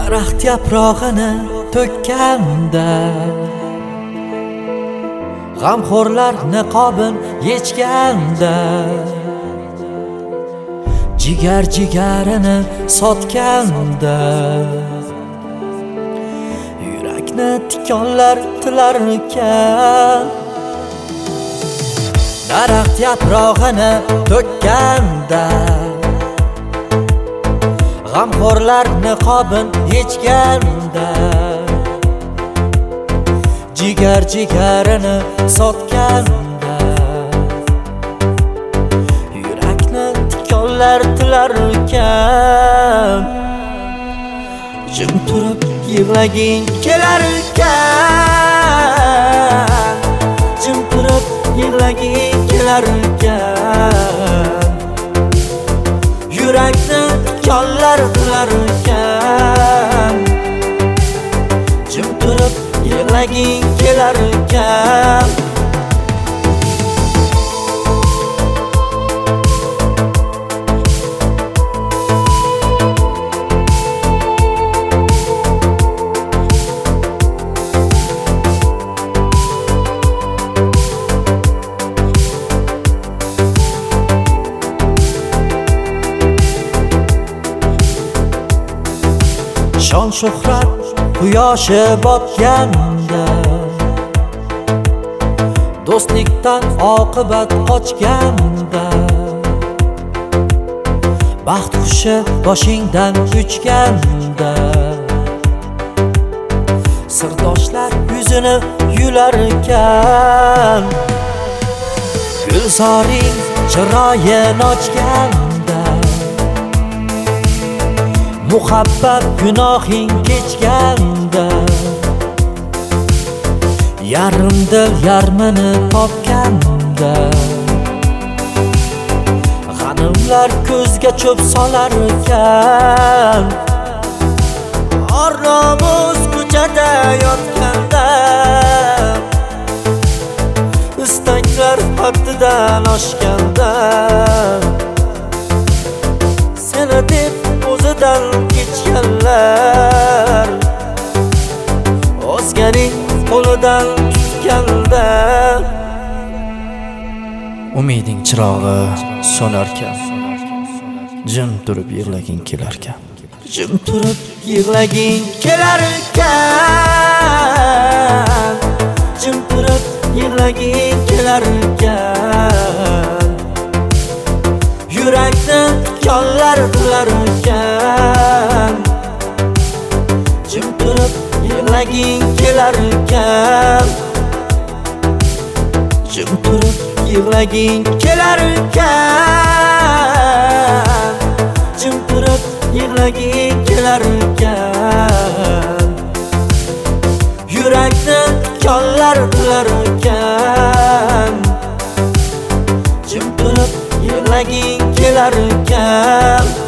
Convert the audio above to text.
daraxt yaprog'ini to'kkanda, g'amxo'rlar niqobin yechganda, jigarini sotganda, yurakni tikonlar tilar ekan. Daraxt yaprog'ini to'kkanda, g'amxo'rlar niqobin yechganda, jigarini sotganda, yurakni tikonlar tilar ekan. Jim turib yig'laging kelar ekan, jim turib yig'laging kelar ekan, yurakni tikonlar tilar ekan. Jim turib yig'laging kelar ekan. Shon shuhrat quyoshi botganda, do'stlikdan oqibat qochganda, baxt qushi boshingdan uchganda, sirdoshlar yuzini yular ekan. Gulzoring chiroyin ochganda, muhabbat gunohing kechganda, yarim dil yarmini topganda, g'animlar ko'zga cho'p solar ekan. Or-nomus ko'chada yotganda, istaklar haddidan oshganda, seni deb o'zidan kechganlar, o'zganing qo'lidan tutganda. Umiding chirog'i so'narkan, jim turib yig'laging kelarkan. Jim turib yig'laging kelar ekan, jim turib yig'laging kelar ekan, yurakni tikonlar tilar ekan. Jim turib yig'laging kelar ekan, jim turib yig'laging kelar ekan, jim turib yig'laging kelar ekan, yurakni tikonlar tilar ekan. Jim turib yig'laging kelar ekan.